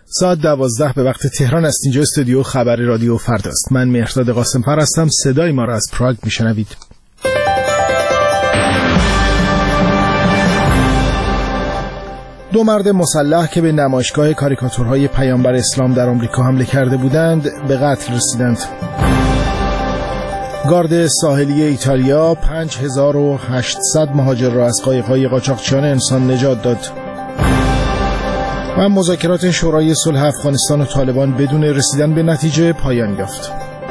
ساعت 12 به وقت تهران است. اینجا استودیو خبر رادیو فردا است. من مهرداد قاسم‌فر هستم. صدای ما را از پراگ میشنوید. دو مرد مسلح که به نمایشگاه کاریکاتورهای پیامبر اسلام در آمریکا حمله کرده بودند به قتل رسیدند. گارد ساحلی ایتالیا 5800 مهاجر را از قایق‌های قاچاقچیان انسان نجات داد. و مذاکرات شورای صلح افغانستان و طالبان بدون رسیدن به نتیجه پایان یافت.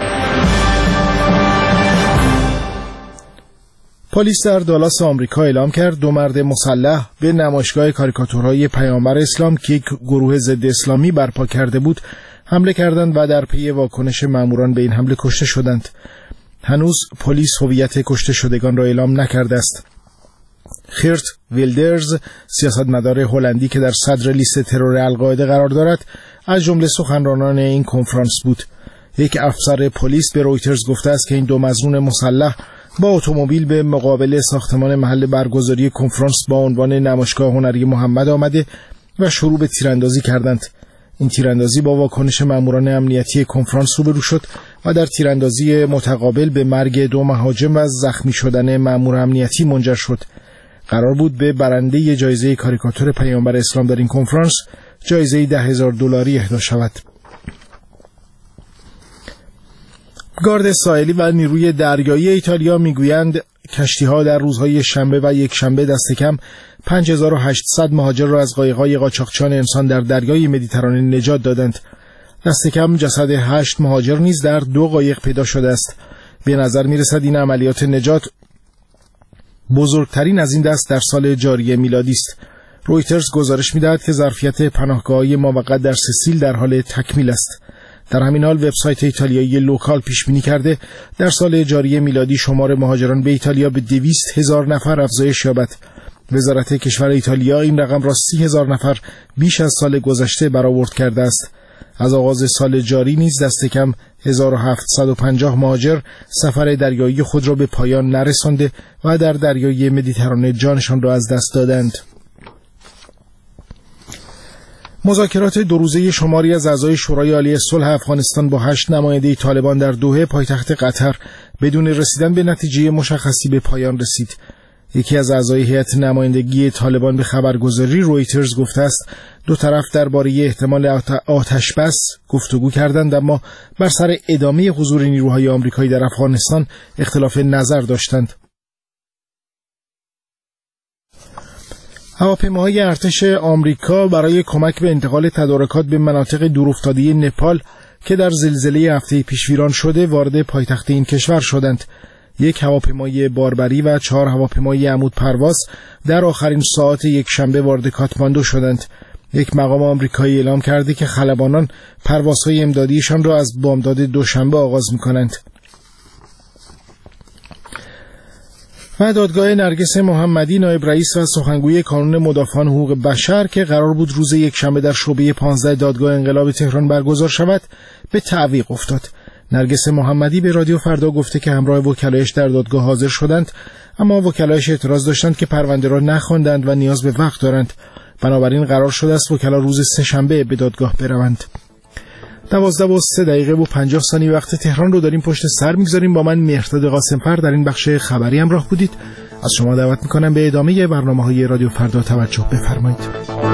پلیس در دالاس آمریکا اعلام کرد دو مرد مسلح به نمایشگاه کاریکاتورهای پیامبر اسلام که یک گروه ضد اسلامی برپا کرده بود حمله کردند و در پی واکنش ماموران به این حمله کشته شدند. هنوز پلیس هویت کشته شدگان را اعلام نکرده است. خیرت ویلدرز، سیاستمدار هلندی که در صدر لیست ترور القاعده قرار دارد، از جمله سخنرانان این کنفرانس بود. یک افسر پلیس به رویترز گفته است که این دو مظنون مسلح با اتومبیل به مقابل ساختمان محل برگزاری کنفرانس با عنوان نمایشگاه هنری محمد آمده و شروع به تیراندازی کردند. این تیراندازی با واکنش ماموران امنیتی کنفرانس روبرو شد و در تیراندازی متقابل به مرگ دو مهاجم و زخمی شدن مامور امنیتی منجر شد. قرار بود به برنده جایزه کاریکاتور پیامبر اسلام در این کنفرانس جایزه $10,000 اهدا شود. گارد ساحلی و نیروی دریایی ایتالیا میگویند کشتی‌ها در روزهای شنبه و یک شنبه دست کم 5800 مهاجر را از قایق‌های قاچاقچیان انسان در دریای مدیترانه نجات دادند. دست کم جسد 8 مهاجر نیز در 2 قایق پیدا شده است. به نظر می‌رسد این عملیات نجات بزرگترین از این دست در سال جاری میلادی است. رویترز گزارش می‌دهد که ظرفیت پناهگاه‌های موقت در سیسیل در حال تکمیل است. در همین حال وبسایت ایتالیایی لوکال پیش بینی کرده در سال جاری میلادی شمار مهاجران به ایتالیا به 200,000 نفر افزایش یابد. وزارت کشور ایتالیا این رقم را 30,000 نفر بیش از سال گذشته برآورد کرده است. از آغاز سال جاری نیز دست کم 1750 مهاجر سفر دریایی خود را به پایان نرسانده و در دریای مدیترانه جانشان را از دست دادند. مذاکرات 2 روزه شماری از اعضای شورای عالی صلح افغانستان با 8 نماینده طالبان در دوحه پایتخت قطر بدون رسیدن به نتیجه مشخصی به پایان رسید. یکی از اعضای هیئت نمایندگی طالبان به خبرگزاری رویترز گفته است دو طرف درباره احتمال آتش بس گفتگو کردند، اما بر سر ادامه حضور نیروهای آمریکایی در افغانستان اختلاف نظر داشتند. هواپیماهای ارتش آمریکا برای کمک به انتقال تدارکات به مناطق دورافتاده نپال که در زلزله هفته پیش ویران شده وارد پایتخت این کشور شدند. یک هواپیمای باربری و 4 هواپیمای عمود پرواز در آخرین ساعات یک شنبه وارد کاتماندو شدند. یک مقام آمریکایی اعلام کرده که خلبانان پروازهای امدادیشان را از بامداد دوشنبه آغاز می‌کنند. و دادگاه نرگس محمدی نایب رئیس و سخنگوی کانون مدافعان حقوق بشر که قرار بود روز یک شنبه در شعبه 15 دادگاه انقلاب تهران برگزار شود به تعویق افتاد. نرگس محمدی به رادیو فردا گفته که همراه وکلایش در دادگاه حاضر شدند، اما وکلایش اعتراض داشتند که پرونده را نخواندند و نیاز به وقت دارند. بنابراین قرار شده است وکلا روز سه‌شنبه به دادگاه بروند. 12:03 وقت تهران رو داریم پشت سر میگذاریم. با من مهرداد قاسم‌فر در این بخش خبری همراه بودید. از شما دعوت میکنم به ادامه برنامه‌های رادیو فردا توجه بفرمایید.